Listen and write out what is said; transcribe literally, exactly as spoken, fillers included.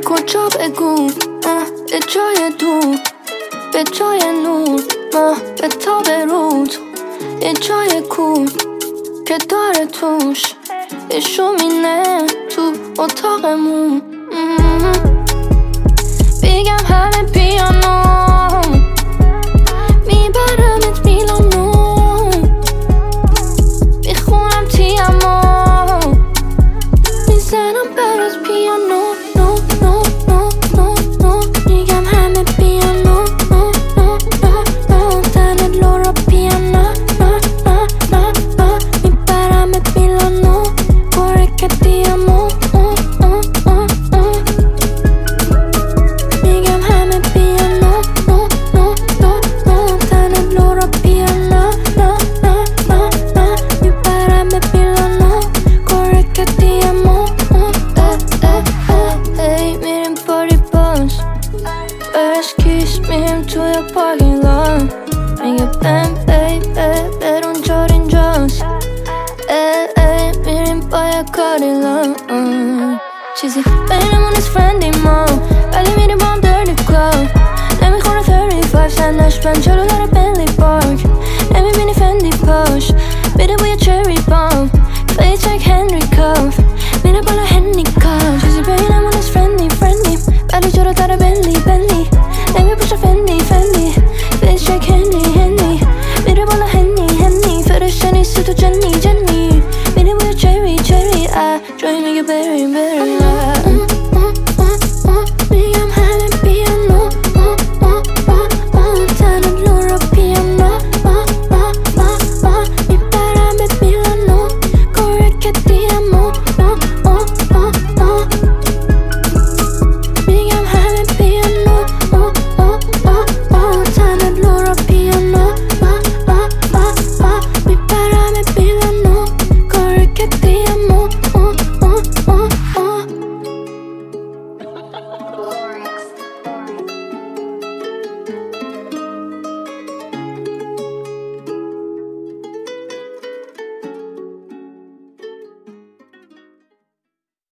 کجا بگو به جای دور، به جای نور ماه به تاب رود، یه جای کور که داره توش یه شومینه تو اتاقمون. بگم همه پیانو میبرمت میلانو، میخونم تیامو میزنم برات پیانو. نو نو نو نو نو میگم همه پیانو. نو نو نو نو تنت لورا پیانو. نو نو نو نو میبرمت میلانو کره که تیامو. میگم همه پیانو. نو نو نو نو تنت لورا پیانو. نو نو نو نو میبرمت میلانو کره که تیامو. ای میریم پاری باز برش کیش میریم توی پارکینگ لات، میگه بم بیبه برون جار اینجاست. ای ای میریم با یه کاریلا، چیزی بینمون از فرندی ما ولی میریم با هم درنی کلاب. نمیخونه سی و پنج سنش پنج چلو داره